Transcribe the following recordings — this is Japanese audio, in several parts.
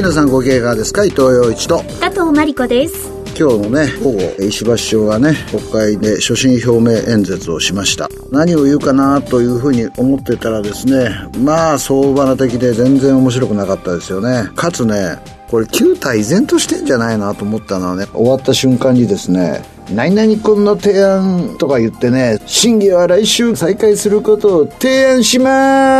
皆さんご機嫌いかがですか。伊藤洋一と加藤真理子です。 今日のね午後、石破首相がね国会で所信表明演説をしました。何を言うかなというふうに思ってたらですね、まあ相場な的で全然面白くなかったですよね。かつね、これ旧態依然としてんじゃないなと思ったのはね、終わった瞬間にですね、何々君の提案とか言ってね、審議は来週再開することを提案し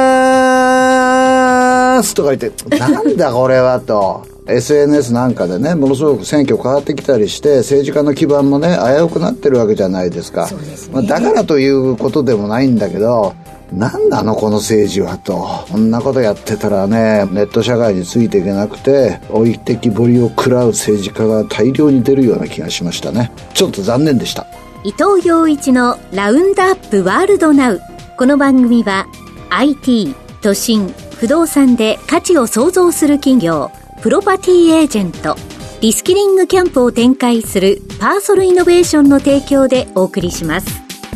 ますとか言ってなんだこれはとSNS なんかでね、ものすごく選挙変わってきたりして政治家の基盤もね危うくなってるわけじゃないですか。 そうですね。 だからということでもないんだけど、なんなのこの政治はと。こんなことやってたらね、ネット社会についていけなくて置いてきぼりを食らう政治家が大量に出るような気がしましたね。ちょっと残念でした。 伊藤洋一のラウンドアップワールドナウ。この番組は IT、都心、不動産で価値を創造する企業プロパティエージェント、リスキリングキャンプを展開するパーソルイノベーションの提供でお送りします。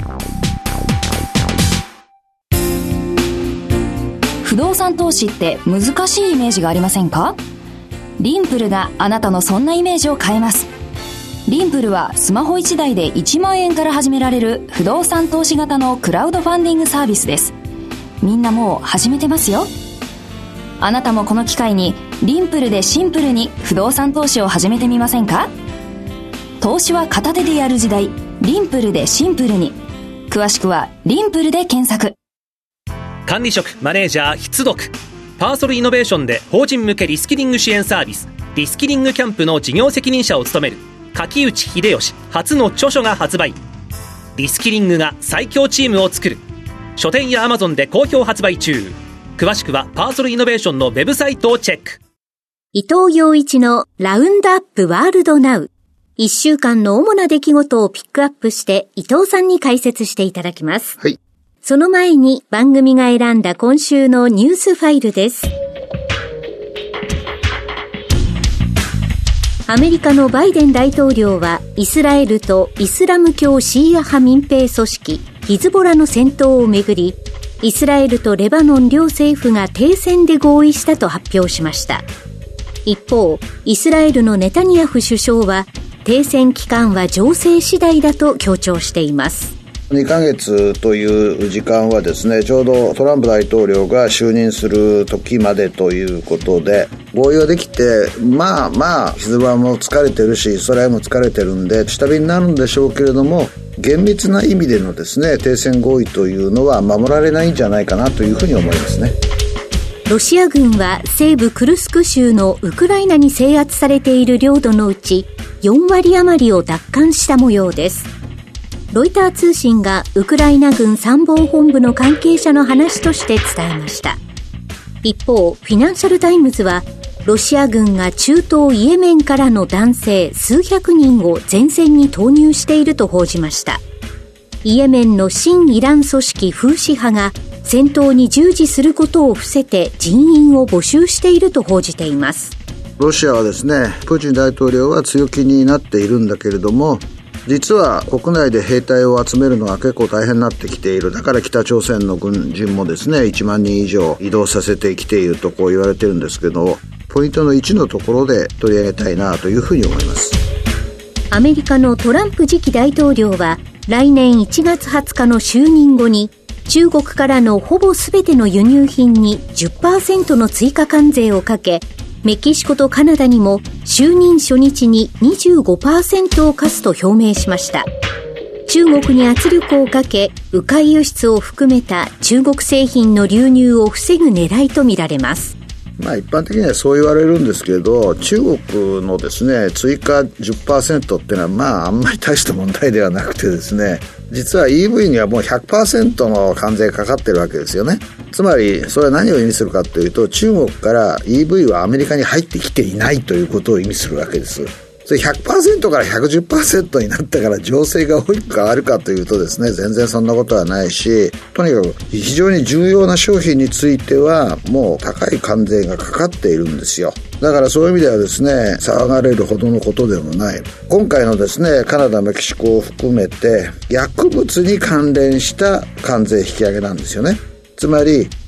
不動産投資って難しいイメージがありませんか？リンプルがあなたのそんなイメージを変えます。リンプルはスマホ1台で1万円から始められる不動産投資型のクラウドファンディングサービスです。みんなもう始めてますよ。あなたもこの機会にリンプルでシンプルに不動産投資を始めてみませんか？投資は片手でやる時代、リンプルでシンプルに。詳しくはリンプルで検索。 管理職マネージャー必読、パーソルイノベーションで法人向けリスキリング支援サービスリスキリングキャンプの事業責任者を務める柿内秀吉初の著書が発売。リスキリングが最強チームを作る。書店や Amazon で好評発売中。詳しくはパーソルイノベーションのウェブサイトをチェック。 伊藤洋一のラウンドアップワールドナウ。1週間の主な出来事をピックアップして伊藤さんに解説していただきます。 はい。 その前に番組が選んだ今週のニュースファイルです。アメリカのバイデン大統領はイスラエルとイスラム教シーア派民兵組織ヒズボラの戦闘をめぐり、イスラエルとレバノン両政府が停戦で合意したと発表しました。一方、イスラエルのネタニヤフ首相は停戦期間は情勢次第だと強調しています。 2ヶ月という時間はですね、ちょうどトランプ大統領が就任する時までということで合意はできて、まあヒズボラも疲れてるしイスラエルも疲れてるんで下火になるんでしょうけれども、厳密な意味でのですね停戦合意というのは守られないんじゃないかなというふうに思いますね。 ロシア軍は西部クルスク州のウクライナに制圧されている領土のうち4割余りを奪還した模様です。ロイター通信がウクライナ軍参謀本部の関係者の話として伝えました。一方、フィナンシャルタイムズはロシア軍が中東イエメンからの男性数百人を前線に投入していると報じました。イエメンの親イラン組織フーシ派が戦闘に従事することを伏せて人員を募集していると報じています。 ロシアはですね、プーチン大統領は強気になっているんだけれども、実は国内で兵隊を集めるのが結構大変になってきている。だから北朝鮮の軍人もですね1万人以上移動させてきているとこう言われてるんですけど、ポイントの1のところで取り上げたいなというふうに思います。 アメリカのトランプ次期大統領は来年1月20日の就任後に中国からのほぼ全ての輸入品に 10% の追加関税をかけ、メキシコとカナダにも就任初日に 25% を課すと表明しました。中国に圧力をかけ、迂回輸出を含めた中国製品の流入を防ぐ狙いとみられます。 一般的にはそう言われるんですけど、中国のですね追加 10% っていうのはあんまり大した問題ではなくてですね、実は EV にはもう 100% の関税かかってるわけですよね。つまりそれは何を意味するかというと、中国から EV はアメリカに入ってきていないということを意味するわけです。それ 100% から 110% になったから情勢が大きく変わるかというとですね、全然そんなことはないし、とにかく非常に重要な商品についてはもう高い関税がかかっているんですよ。だからそういう意味ではですね、騒がれるほどのことでもない。今回のですね、カナダ、メキシコを含めて薬物に関連した関税引き上げなんですよね。つまり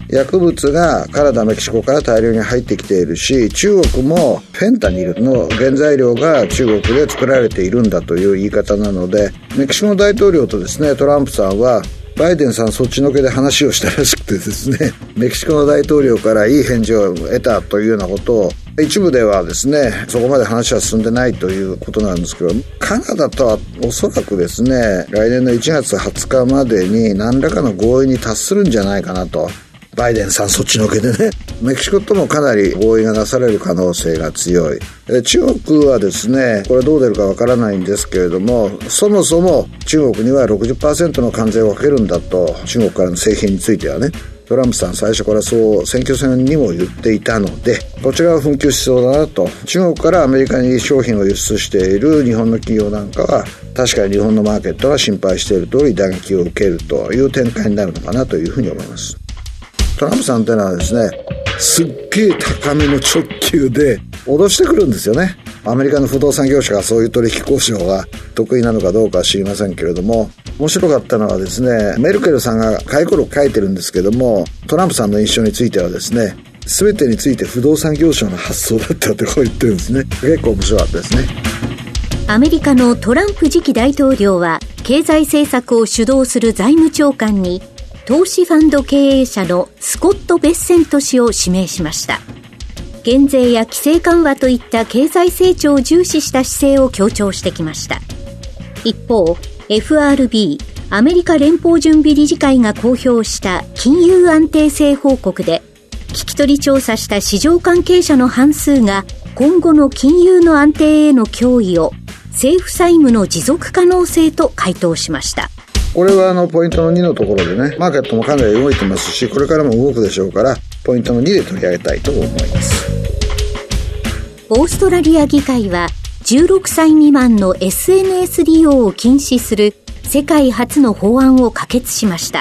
薬物がカナダ、メキシコから大量に入ってきているし、中国もフェンタニルの原材料が中国で作られているんだという言い方なので、メキシコの大統領とですね、トランプさんはバイデンさんそっちのけで話をしたらしくてですね、メキシコの大統領からいい返事を得たというようなことを、一部ではですね、そこまで話は進んでないということなんですけど、カナダとはおそらくですね、来年の1月20日までに何らかの合意に達するんじゃないかなと。バイデンさんそっちのけでね、メキシコともかなり合意がなされる可能性が強い。中国はですね、これどう出るかわからないんですけれども、そもそも中国には 60% の関税をかけるんだと、中国からの製品についてはね、トランプさん最初からそう選挙戦にも言っていたので、こちらは紛糾しそうだなと。中国からアメリカに商品を輸出している日本の企業なんかは、確かに日本のマーケットは心配している通り打撃を受けるという展開になるのかなというふうに思います。トランプさんというのはですね、すっげえ高めの直球で脅してくるんですよね。アメリカの不動産業者がそういう取引交渉が得意なのかどうかは知りませんけれども、面白かったのはですね、メルケルさんが回顧録書いてるんですけども、トランプさんの印象についてはですね、全てについて不動産業者の発想だったってこう言ってるんですね。結構面白かったですね。 アメリカのトランプ次期大統領は経済政策を主導する財務長官に投資ファンド経営者のスコット・ベッセント氏を指名しました。減税や規制緩和といった経済成長を重視した姿勢を強調してきました。一方、FRB アメリカ連邦準備理事会が公表した金融安定性報告で、聞き取り調査した市場関係者の半数が今後の金融の安定への脅威を政府債務の持続可能性と回答しました。 これはポイントの2のところでね、マーケットもかなり動いてますし、これからも動くでしょうから、ポイントの2で取り上げたいと思います。 オーストラリア議会は16歳未満の SNS 利用を禁止する世界初の法案を可決しました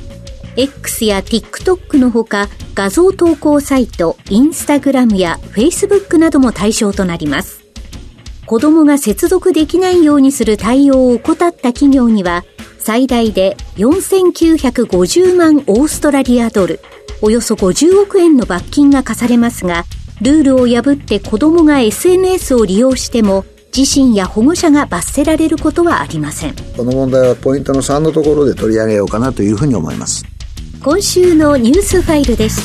。X や TikTok のほか、画像投稿サイト、Instagram や Facebook なども対象となります。子供が接続できないようにする対応を怠った企業には、最大で4950万オーストラリアドル、およそ50億円の罰金が課されますが、ルールを破って子供が SNS を利用しても、自身や保護者が罰せられることはありません。 この問題はポイントの3のところで取り上げようかなというふうに思います。 今週のニュースファイルでした。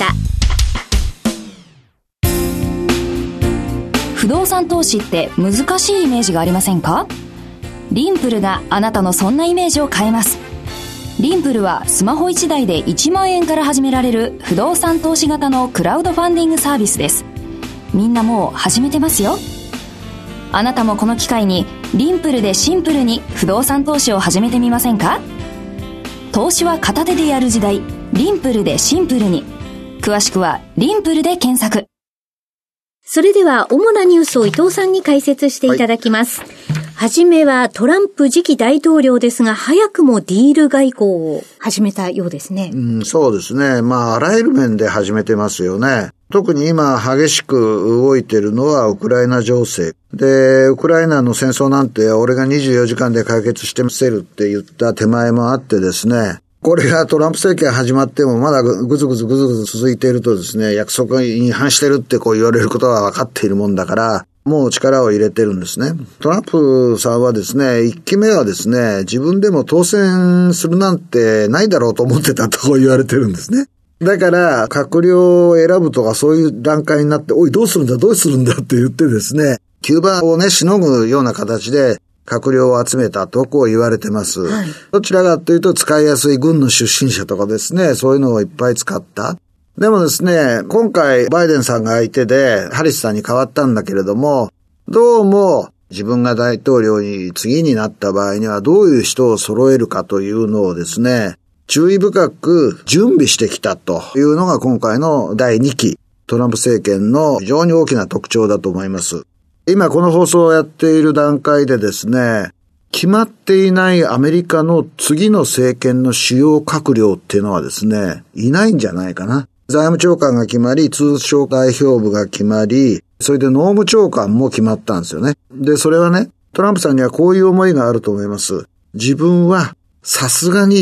不動産投資って難しいイメージがありませんか？リンプルがあなたのそんなイメージを変えます。リンプルはスマホ1台で1万円から始められる不動産投資型のクラウドファンディングサービスです。みんなもう始めてますよ。あなたもこの機会にリンプルでシンプルに不動産投資を始めてみませんか？投資は片手でやる時代、リンプルでシンプルに。詳しくはリンプルで検索。 それでは主なニュースを伊藤さんに解説していただきます。はじめはトランプ次期大統領ですが、早くもディール外交を始めたようですね。 そうですね。あらゆる面で始めてますよね。特に今激しく動いているのはウクライナ情勢。で、ウクライナの戦争なんて俺が24時間で解決してみせるって言った手前もあってですね、これがトランプ政権始まってもまだぐずぐず続いているとですね、約束に違反してるって言われることは分かっているもんだから、もう力を入れてるんですね。トランプさんはですね、1期目はですね、自分でも当選するなんてないだろうと思ってたと言われてるんですね。だから、閣僚を選ぶとかそういう段階になって、おいどうするんだって言ってですね、キューバをね、しのぐような形で、閣僚を集めたとこう言われてます。はい、どちらかというと使いやすい軍の出身者とかですね、そういうのをいっぱい使った。でもですね、今回バイデンさんが相手でハリスさんに変わったんだけれども、どうも自分が大統領に次になった場合にはどういう人を揃えるかというのをですね、注意深く準備してきたというのが今回の第2期トランプ政権の非常に大きな特徴だと思います。今この放送をやっている段階でですね、決まっていないアメリカの次の政権の主要閣僚っていうのはですね、いないんじゃないかな。財務長官が決まり、通商代表部が決まり、それで農務長官も決まったんですよね。で、それはね、トランプさんにはこういう思いがあると思います。自分はさすがに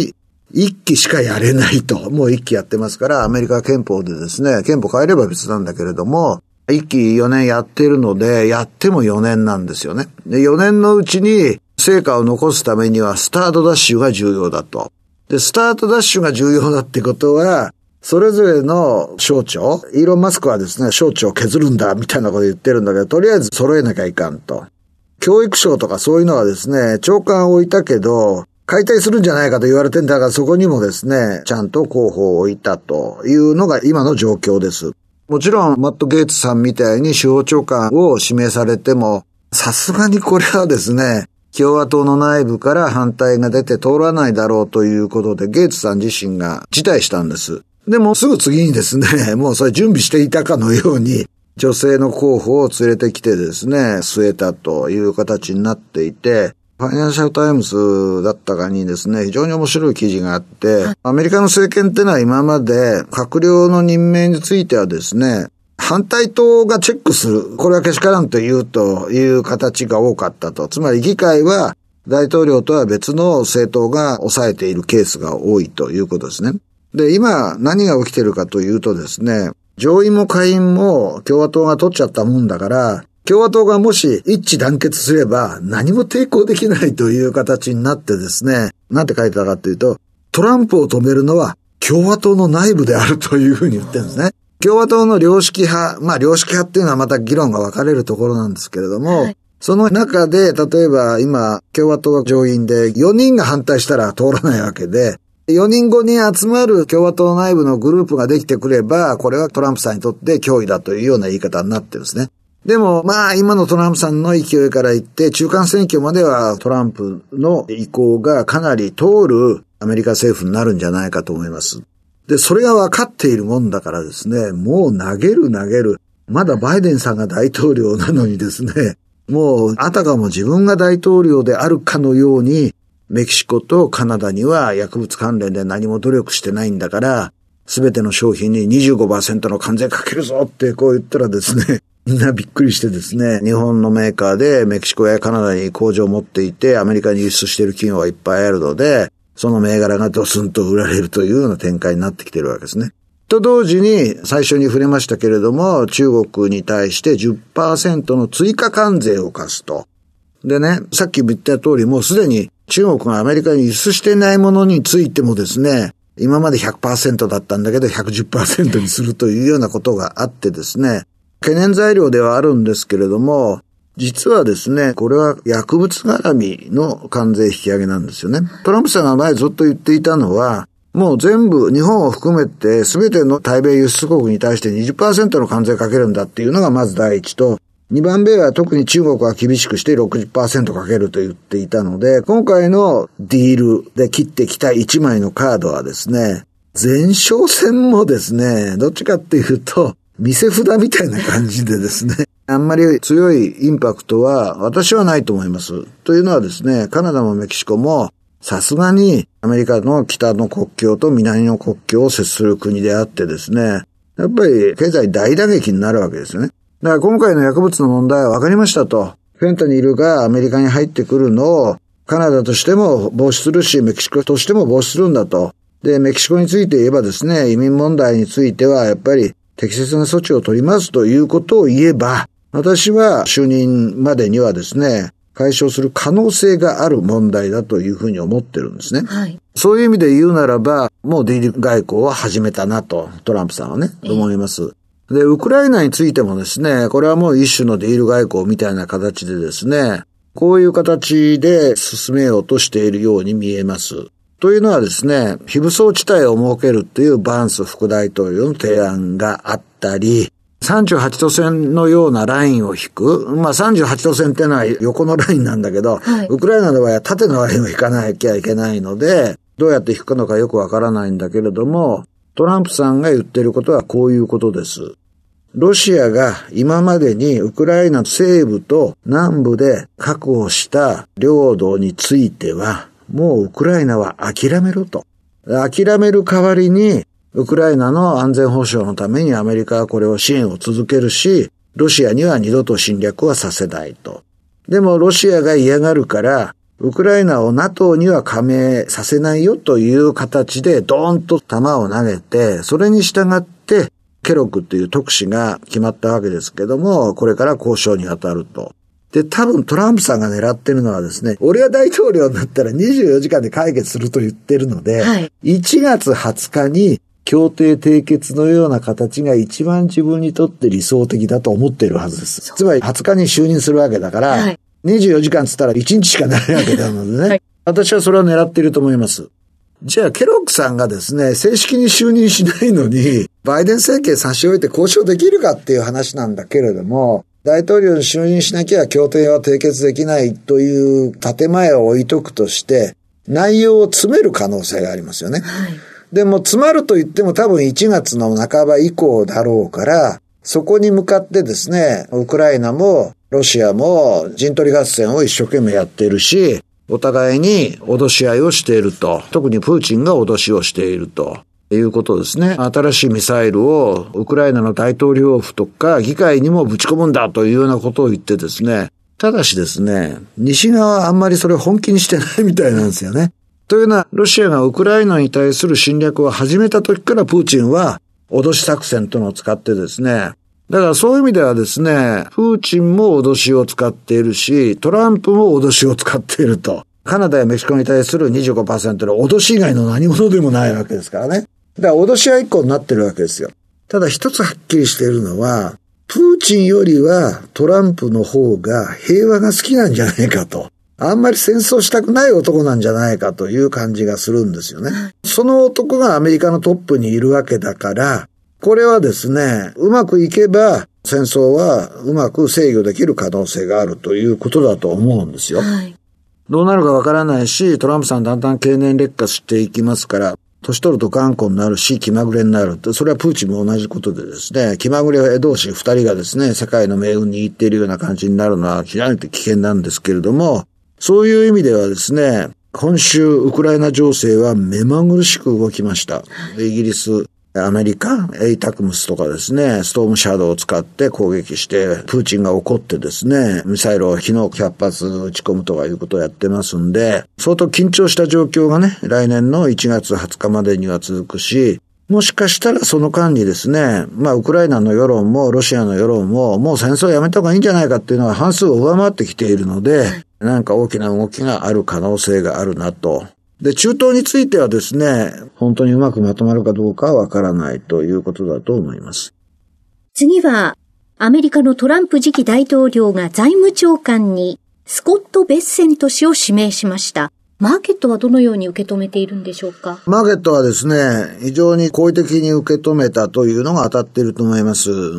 1期しかやれないと。もう1期やってますから、アメリカ憲法でですね、憲法変えれば別なんだけれども、1期4年やっているので、やっても4年なんですよね。で、4年のうちに成果を残すためにはスタートダッシュが重要だと。で、スタートダッシュが重要だってことは、それぞれの省庁、イーロン・マスクはですね、省庁を削るんだみたいなこと言ってるんだけど、とりあえず揃えなきゃいかんと。教育省とかそういうのはですね、長官を置いたけど、解体するんじゃないかと言われてんだが、そこにもですね、ちゃんと候補を置いたというのが今の状況です。もちろん、マット・ゲイツさんみたいに司法長官を指名されても、さすがにこれはですね、共和党の内部から反対が出て通らないだろうということで、ゲイツさん自身が辞退したんです。でもすぐ次にですね、もうそれ準備していたかのように、女性の候補を連れてきてですね、据えたという形になっていて、ファイナンシャルタイムズだったかにですね、非常に面白い記事があって、アメリカの政権ってのは今まで閣僚の任命についてはですね、反対党がチェックする。これはけしからんという形が多かったと。つまり議会は大統領とは別の政党が抑えているケースが多いということですね。で、今何が起きているかというとですね、上院も下院も共和党が取っちゃったもんだから、共和党がもし一致団結すれば何も抵抗できないという形になってですね、なんて書いてたかというと、トランプを止めるのは共和党の内部であるというふうに言ってるんですね。共和党の良識派、良識派っていうのはまた議論が分かれるところなんですけれども、その中で例えば今共和党が上院で4人が反対したら通らないわけで、4人5人集まる共和党内部のグループができてくれば、これはトランプさんにとって脅威だというような言い方になってるんですね。でも、今のトランプさんの勢いから言って、中間選挙まではトランプの意向がかなり通るアメリカ政府になるんじゃないかと思います。で、それが分かっているもんだからですね、もう投げる。まだバイデンさんが大統領なのにですね、もうあたかも自分が大統領であるかのように、メキシコとカナダには薬物関連で何も努力してないんだから、すべての商品に 25% の関税かけるぞってこう言ったらですね、みんなびっくりしてですね、日本のメーカーでメキシコやカナダに工場を持っていて、アメリカに輸出している企業がいっぱいあるので、その銘柄がドスンと売られるというような展開になってきているわけですね。と同時に、最初に触れましたけれども、中国に対して 10% の追加関税を課すと。でね、さっき言った通り、もうすでに中国がアメリカに輸出していないものについてもですね、今まで 100% だったんだけど 110% にするというようなことがあってですね、懸念材料ではあるんですけれども、実はですね、これは薬物絡みの関税引き上げなんですよね。トランプさんが前ずっと言っていたのは、もう全部日本を含めて全ての対米輸出国に対して 20% の関税かけるんだっていうのがまず第一と、2番目は特に中国は厳しくして 60% かけると言っていたので、今回のディールで切ってきた1枚のカードはですね、前哨戦もですね、どっちかっていうと、見せ札みたいな感じでですね、あんまり強いインパクトは私はないと思います。というのはですね、カナダもメキシコもさすがにアメリカの北の国境と南の国境を接する国であってですね、やっぱり経済大打撃になるわけですよね。だから今回の薬物の問題は分かりましたと。フェンタニルがアメリカに入ってくるのをカナダとしても防止するし、メキシコとしても防止するんだと。で、メキシコについて言えばですね、移民問題についてはやっぱり適切な措置を取りますということを言えば、私は就任までにはですね、解消する可能性がある問題だというふうに思ってるんですね。はい。そういう意味で言うならば、もうディール外交は始めたなと、トランプさんはね、思います。で、ウクライナについてもですね、これはもう一種のディール外交みたいな形でですね、こういう形で進めようとしているように見えます。というのはですね、非武装地帯を設けるというバンス副大統領の提案があったり、38度線のようなラインを引く。38度線ってのは横のラインなんだけど、はい、ウクライナの場合は縦のラインを引かなきゃいけないので、どうやって引くのかよくわからないんだけれども、トランプさんが言っていることはこういうことです。ロシアが今までにウクライナ西部と南部で確保した領土については、もうウクライナは諦めろと。諦める代わりに、ウクライナの安全保障のためにアメリカはこれを支援を続けるし、ロシアには二度と侵略はさせないと。でもロシアが嫌がるから、 ウクライナを NATO には加盟させないよという形でドーンと弾を投げて、それに従ってケロッグという特使が決まったわけですけども、これから交渉に当たると。で、多分トランプさんが狙ってるのはですね、俺が大統領になったら24時間で解決すると言ってるので、1月20日に協定締結のような形が一番自分にとって理想的だと思っているはずです。つまり20日に就任するわけだから、24時間つったら1日しかないわけなのでね、私はそれを狙っていると思います。じゃあケロッグさんがですね、正式に就任しないのに、バイデン政権差し置いて交渉できるかっていう話なんだけれども、大統領に就任しなきゃ協定は締結できないという建前を置いとくとして、内容を詰める可能性がありますよね。でも詰まると言っても多分1月の半ば以降だろうから、そこに向かってですね、ウクライナもロシアも陣取り合戦を一生懸命やっているし、お互いに脅し合いをしていると。特にプーチンが脅しをしているということですね。新しいミサイルをウクライナの大統領府とか議会にもぶち込むんだというようなことを言ってですね。ただしですね、西側はあんまりそれを本気にしてないみたいなんですよね。というのは、ロシアがウクライナに対する侵略を始めた時からプーチンは脅し作戦というのを使ってですね、だからそういう意味ではですね、プーチンも脅しを使っているし、トランプも脅しを使っていると。カナダやメキシコに対する 25% の脅し以外の何者でもないわけですからね。だから脅しは一個になってるわけですよ。ただ一つはっきりしているのは、プーチンよりはトランプの方が平和が好きなんじゃないかと。あんまり戦争したくない男なんじゃないかという感じがするんですよね。その男がアメリカのトップにいるわけだから、これはですね、うまくいけば戦争はうまく制御できる可能性があるということだと思うんですよ。どうなるかわからないし、トランプさんだんだん経年劣化していきますから、年取ると頑固になるし、気まぐれになるって、それはプーチンも同じことでですね、気まぐれ同士二人がですね、世界の命運に握っているような感じになるのは極めて危険なんですけれども、そういう意味ではですね、今週ウクライナ情勢は目まぐるしく動きました。イギリス、アメリカ、エイタクムスとかですね、ストームシャドウを使って攻撃して、プーチンが怒ってですね、ミサイルを昨日100発撃ち込むとかいうことをやってますんで、相当緊張した状況がね、来年の1月20日までには続くし、もしかしたらその間にですね、ウクライナの世論もロシアの世論ももう戦争やめた方がいいんじゃないかっていうのは半数を上回ってきているので、なんか大きな動きがある可能性があるなと。で、中東についてはですね、本当にうまくまとまるかどうかはわからないということだと思います。 次は、アメリカのトランプ次期大統領が財務長官にスコット・ベッセント氏を指名しました。マーケットはどのように受け止めているんでしょうか？ マーケットはですね、非常に好意的に受け止めたというのが当たっていると思います。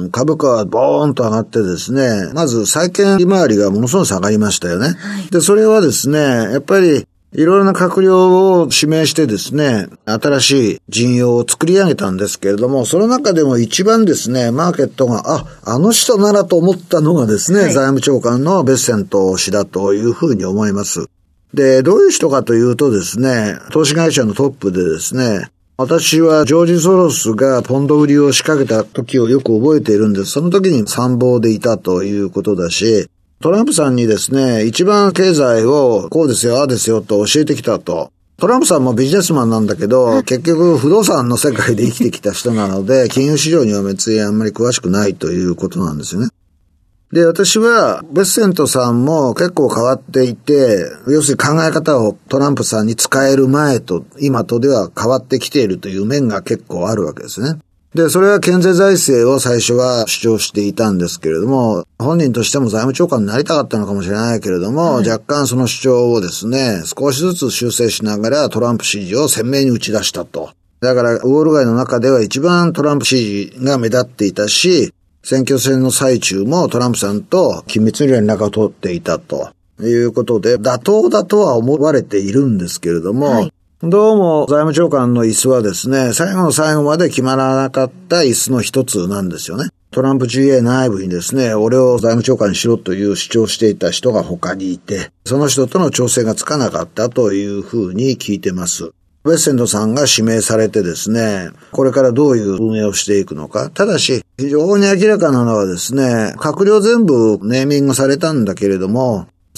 株価はボーンと上がってですね、まず債券利回りがものすごく下がりましたよね。で、それはですね、やっぱりいろいろな閣僚を指名してですね、新しい陣容を作り上げたんですけれども、その中でも一番ですね、マーケットが、あの人ならと思ったのがですね、財務長官のベッセント氏だというふうに思います。で、どういう人かというとですね、投資会社のトップでですね、私はジョージ・ソロスがポンド売りを仕掛けた時をよく覚えているんです。その時に参謀でいたということだし、トランプさんにですね、一番経済をこうですよ、ああですよと教えてきたと。トランプさんもビジネスマンなんだけど、結局不動産の世界で生きてきた人なので、金融市場には別にあんまり詳しくないということなんですよね。で、私は、ベッセントさんも結構変わっていて、要するに考え方をトランプさんに使える前と今とでは変わってきているという面が結構あるわけですね。で、それは健全財政を最初は主張していたんですけれども、本人としても財務長官になりたかったのかもしれないけれども、若干その主張をですね、少しずつ修正しながらトランプ支持を鮮明に打ち出したと。だから、ウォール街の中では一番トランプ支持が目立っていたし、選挙戦の最中もトランプさんと緊密に連絡を取っていたということで、妥当だとは思われているんですけれども、どうも財務長官の椅子はですね、最後の最後まで決まらなかった椅子の一つなんですよね。トランプ GA 内部にですね、俺を財務長官にしろという主張していた人が他にいて、その人との調整がつかなかったというふうに聞いてます。ベッセントさんが指名されてですね、これからどういう運営をしていくのか。ただし、非常に明らかなのはですね、閣僚全部ネーミングされたんだけれども、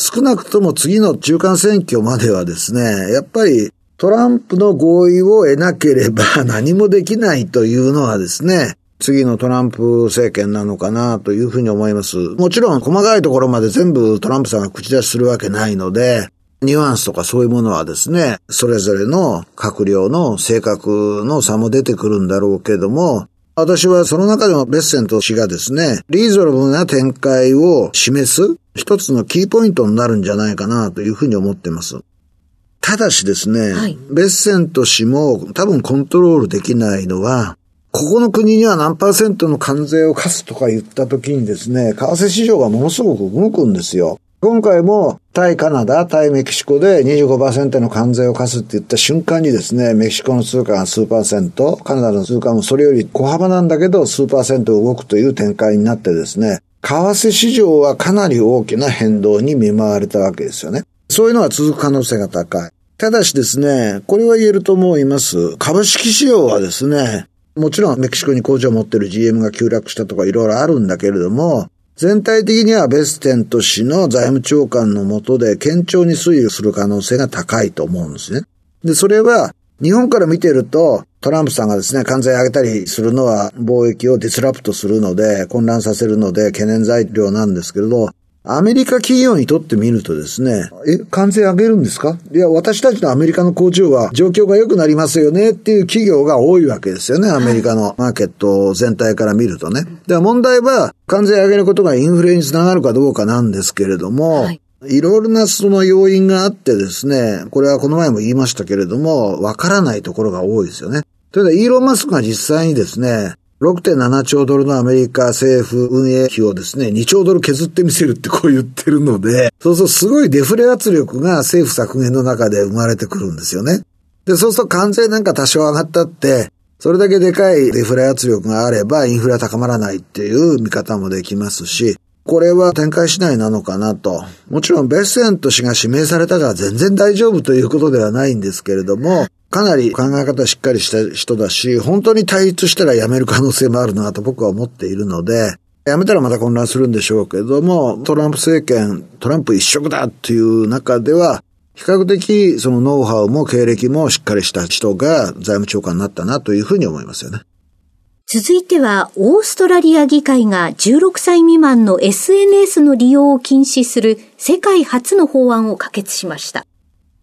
少なくとも次の中間選挙まではですね、やっぱりトランプの合意を得なければ何もできないというのはですね、次のトランプ政権なのかなというふうに思います。もちろん細かいところまで全部トランプさんが口出しするわけないので、ニュアンスとかそういうものはですね、それぞれの閣僚の性格の差も出てくるんだろうけども、私はその中でもベッセント氏がですね、リーズナブルな展開を示す一つのキーポイントになるんじゃないかなというふうに思っています。ただしですね、ベッセント氏も多分コントロールできないのは、ここの国には何%の関税を課すとか言った時にですね、為替市場がものすごく動くんですよ。今回も対カナダ、対メキシコで 25% の関税を課すって言った瞬間にですね、メキシコの通貨が数%、カナダの通貨もそれより小幅なんだけど数%動くという展開になってですね、為替市場はかなり大きな変動に見舞われたわけですよね。そういうのは続く可能性が高い。ただしですね、これは言えると思います。株式市場はですね、もちろんメキシコに工場を持っている GM が急落したとかいろいろあるんだけれども、全体的にはベッセント氏の財務長官の下で堅調に推移する可能性が高いと思うんですね。で、それは日本から見ているとトランプさんがですね、関税上げたりするのは貿易をディスラプトするので混乱させるので懸念材料なんですけれど、アメリカ企業にとってみるとですね、関税上げるんですか？いや、私たちのアメリカの工場は状況が良くなりますよねっていう企業が多いわけですよね。アメリカのマーケット全体から見るとね。で、問題は関税上げることがインフレにつながるかどうかなんですけれども、いろいろなその要因があってですね、これはこの前も言いましたけれども、わからないところが多いですよね。というのはイーロン・マスクが実際にですね、6.7 兆ドルのアメリカ政府運営費をですね、2兆ドル削ってみせるってこう言ってるので、そうするとすごいデフレ圧力が政府削減の中で生まれてくるんですよね。で、そうすると関税なんか多少上がったって、それだけでかいデフレ圧力があればインフレは高まらないっていう見方もできますし、これは展開次第なのかなと。もちろんベッセント氏が指名されたから全然大丈夫ということではないんですけれども、かなり考え方しっかりした人だし、本当に対立したら辞める可能性もあるなと僕は思っているので、辞めたらまた混乱するんでしょうけれども、トランプ政権、トランプ一色だっていう中では、比較的そのノウハウも経歴もしっかりした人が財務長官になったなというふうに思いますよね。 続いては、オーストラリア議会が16歳未満の SNS の利用を禁止する世界初の法案を可決しました。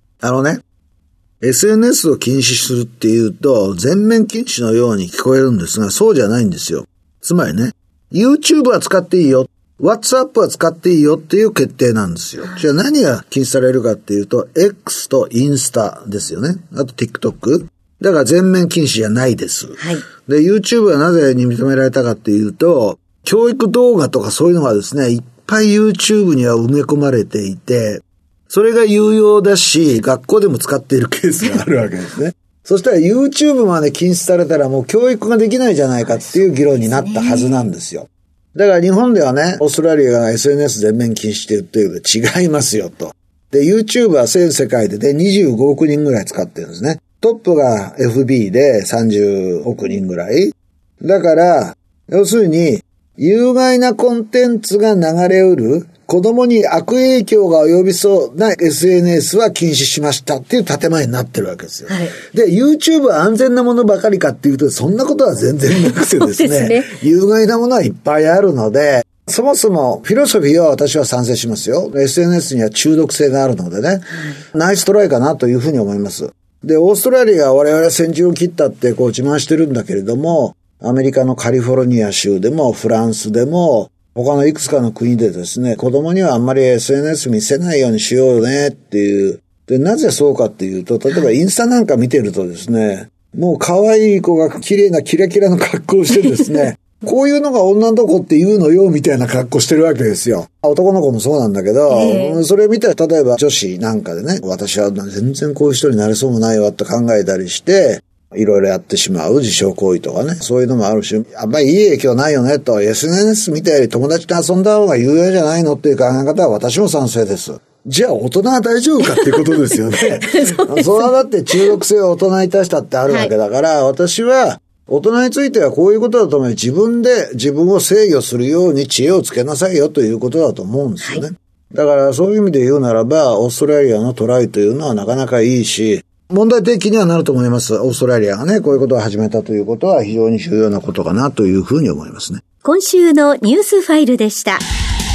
SNS を禁止するっていうと、全面禁止のように聞こえるんですが、そうじゃないんですよ。つまりね、YouTube は使っていいよ、WhatsApp は使っていいよっていう決定なんですよ。じゃあ何が禁止されるかっていうと、X とインスタですよね。あと TikTok。だから全面禁止じゃないです。で、YouTube はなぜに認められたかっていうと、教育動画とかそういうのがですね、いっぱい YouTube には埋め込まれていて、それが有用だし、学校でも使っているケースがあるわけですね。そしたら YouTube まで禁止されたらもう教育ができないじゃないかっていう議論になったはずなんですよ。だから日本ではね、オーストラリアが SNS 全面禁止って言ってるけど違いますよと。で、YouTube は全世界で25億人ぐらい使ってるんですね。トップが FB で30億人ぐらい。だから、要するに、有害なコンテンツが流れうる、子供に悪影響が及びそうな SNS は禁止しましたっていう建前になってるわけですよ。で、YouTube は安全なものばかりかっていうと、そんなことは全然なくてですね、有害なものはいっぱいあるので、そもそもフィロソフィーは私は賛成しますよ。SNS には中毒性があるのでね、ナイストライかなというふうに思います。で、オーストラリアは我々は先陣を切ったってこう自慢してるんだけれども、アメリカのカリフォルニア州でもフランスでも他のいくつかの国でですね、子供にはあんまり SNS 見せないようにしようねっていう。で、なぜそうかっていうと、例えばインスタなんか見てるとですね、もう可愛い子が綺麗なキラキラの格好をしてですね、こういうのが女の子って言うのよみたいな格好してるわけですよ。男の子もそうなんだけど、それ見たら例えば女子なんかでね、私は全然こういう人になれそうもないわって考えたりして、いろいろやってしまう自傷行為とかね、そういうのもあるし、あんまりいい影響ないよねと、SNS 見たより友達と遊んだ方が有用じゃないのっていう考え方は私も賛成です。じゃあ大人は大丈夫かっていうことですよね。それはだって中毒性は大人に対したってあるわけだから、私は大人についてはこういうことだと思う。自分で自分を制御するように知恵をつけなさいよということだと思うんですよね。 だからそういう意味で言うならば、オーストラリアのトライというのはなかなかいいし、問題提起にはなると思います。オーストラリアがね、こういうことを始めたということは非常に重要なことかなというふうに思いますね。 今週のニュースファイルでした。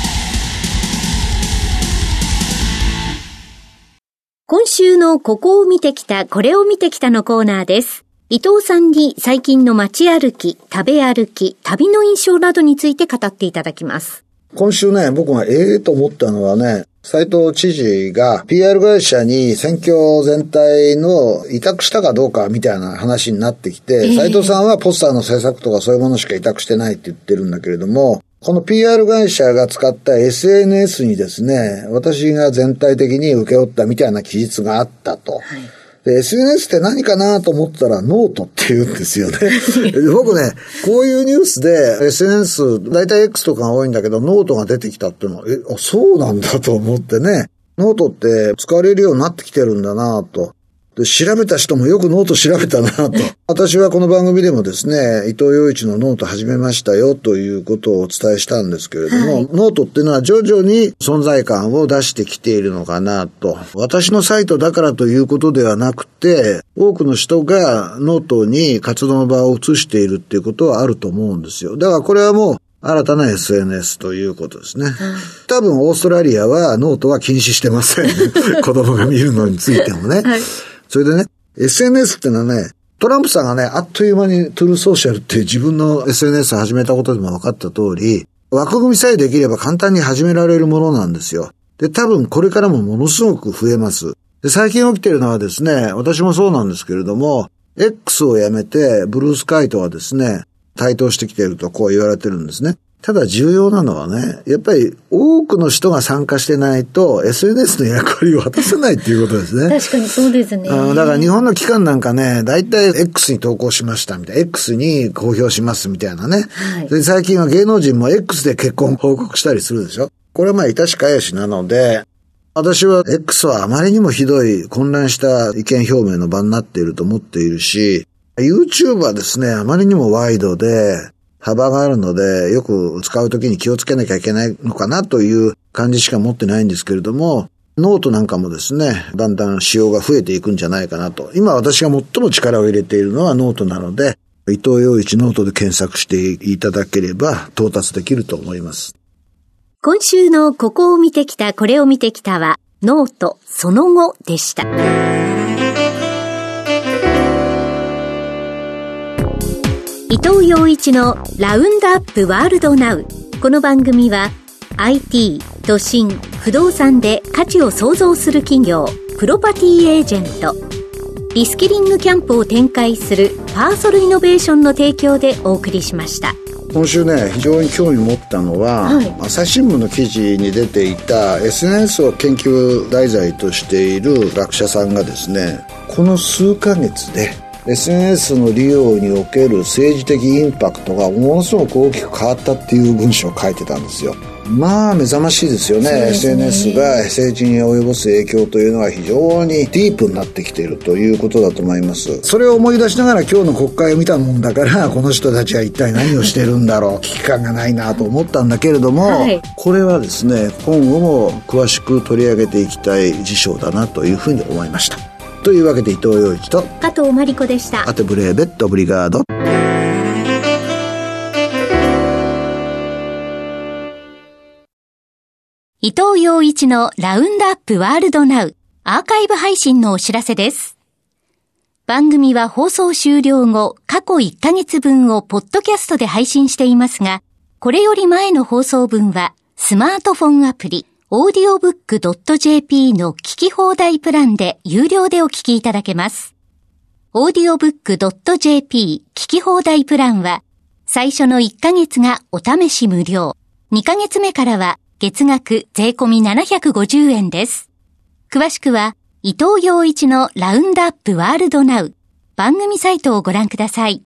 今週のここを見てきた、これを見てきたのコーナーです。伊藤さんに最近の街歩き、食べ歩き、旅の印象などについて語っていただきます。 今週ね、僕がと思ったのはね、斉藤知事が PR 会社に選挙全体の委託したかどうかみたいな話になってきて、斉藤さんはポスターの制作とかそういうものしか委託してないって言ってるんだけれども、この PR 会社が使った SNS にですね、私が全体的に請け負ったみたいな記述があったと。で、SNS って何かなと思ったらノートって言うんですよね。僕ね、こういうニュースで SNS、だいたい X とかが多いんだけど、ノートが出てきたっていうのは、そうなんだと思ってね、ノートって使われるようになってきてるんだなと。で、調べた人もよくノート調べたなと。私はこの番組でもですね、伊藤洋一のノート始めましたよということをお伝えしたんですけれども、ノートっていうのは徐々に存在感を出してきているのかなと。私のサイトだからということではなくて、多くの人がノートに活動の場を移しているっていうことはあると思うんですよ。だからこれはもう、新たな SNS ということですね。多分オーストラリアはノートは禁止してません。子供が見るのについてもね。それでね、SNS ってのはね、トランプさんがね、あっという間にトゥルーソーシャルっていう自分の SNS を始めたことでも分かった通り、枠組みさえできれば簡単に始められるものなんですよ。で、多分これからもものすごく増えます。で、最近起きてるのはですね、私もそうなんですけれども、X をやめて、ブルースカイトはですね、台頭してきているとこう言われてるんですね。ただ重要なのはね、やっぱり多くの人が参加してないと SNS の役割を果たせないっていうことですね。 確かにそうですね。 だから日本の機関なんかね、だいたい X に投稿しましたみたいな、X に公表しますみたいなね。で、最近は芸能人も X で結婚報告したりするでしょ。これはまあ致し返しなので、私は X はあまりにもひどい混乱した意見表明の場になっていると思っているし、YouTube はですね、あまりにもワイドで、幅があるので、よく使うときに気をつけなきゃいけないのかなという感じしか持ってないんですけれども、ノートなんかもですね、だんだん使用が増えていくんじゃないかなと。今私が最も力を入れているのはノートなので、伊藤洋一ノートで検索していただければ到達できると思います。 今週のここを見てきた、これを見てきたは、ノートその後でした。伊藤洋一のラウンドアップワールドナウ。この番組は IT、都心、不動産で価値を創造する企業、プロパティエージェント、リスキリングキャンプを展開するパーソルイノベーションの提供でお送りしました。 今週ね、非常に興味持ったのは、朝日新聞の記事に出ていた SNS を研究題材としている学者さんがですね、この数ヶ月でSNS の利用における政治的インパクトがものすごく大きく変わったっていう文章を書いてたんですよ。まあ目覚ましいですよね。SNS が政治に及ぼす影響というのは非常にディープになってきているということだと思います。それを思い出しながら今日の国会を見たもんだから、この人たちは一体何をしてるんだろう、危機感がないなと思ったんだけれども、これはですね、今後も詳しく取り上げていきたい事象だなというふうに思いました。というわけで伊藤洋一と加藤真理子でした。 アテブレーベットオブリガード。 伊藤洋一のラウンドアップワールドナウアーカイブ配信のお知らせです。番組は放送終了後、過去1ヶ月分をポッドキャストで配信していますが、これより前の放送分はスマートフォンアプリaudiobook.jp の聞き放題プランで有料でお聞きいただけます。audiobook.jp 聞き放題プランは最初の1ヶ月がお試し無料、2ヶ月目からは月額税込み750円です。詳しくは伊藤洋一のラウンドアップワールドナウ番組サイトをご覧ください。